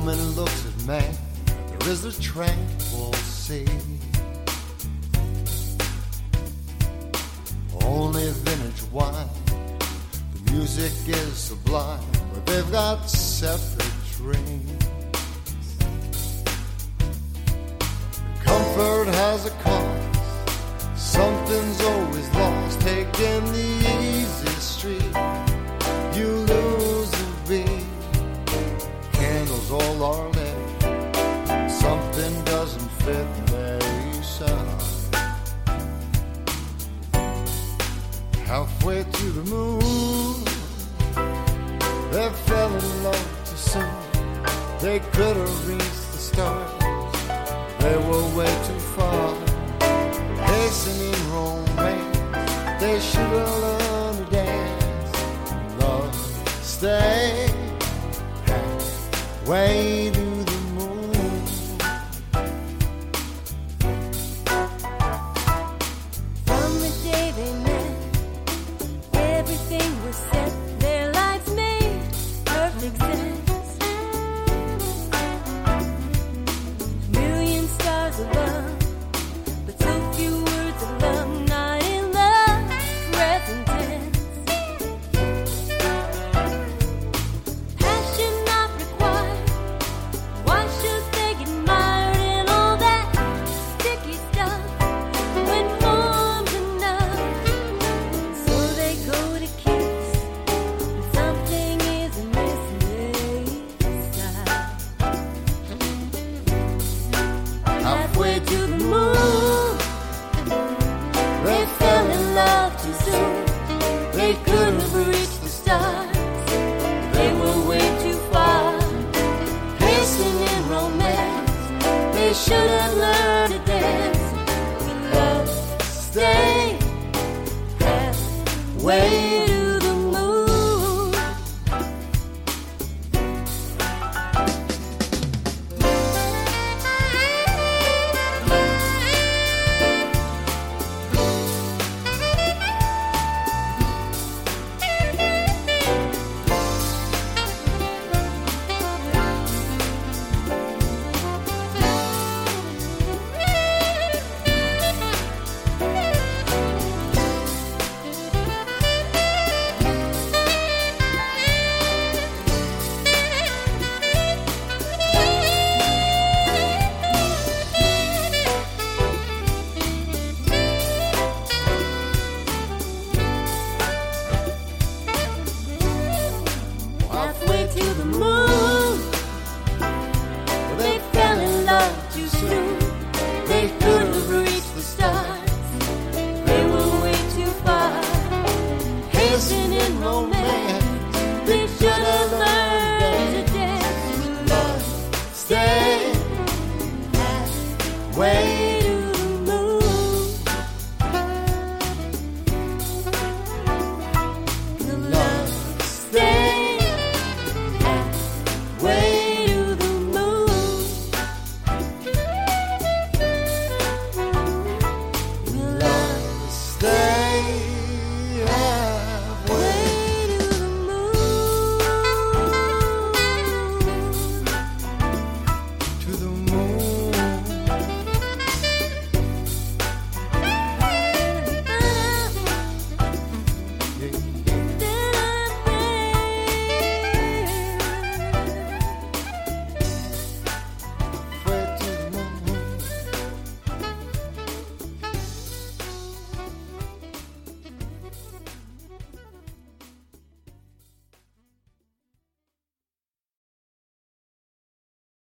woman looks at man, there is a tranquil sea. Only vintage wine, the music is sublime, but they've got separate dreams. Comfort has a cost, something's always lost. Taking the easy street, you lose the beat. Candles all are lit, something doesn't fit, there you shine. Halfway to the moon, they fell in love too soon. They could have reached the stars, they were way too far. Hastening romance, they should have learned to dance. Love, stay halfway to the moon. From the day they met, everything was set. Their lives made perfect sense. Million stars above, but so few words of love, not in the present tense. Passion not required. Why should they get mired in all that sticky stuff when form's enough? So they go to kiss, and something isn't missing inside. Halfway to the moon, they fell in love too soon. They couldn't have reached the stars, they were way too far. Hastening romance, they should have learned to dance. Love, stay halfway to the moon. Halfway to the moon, they fell in love too soon. They couldn't have reached the stars, they were way too far. Hastening romance, they should have learned to dance. Love, stay halfway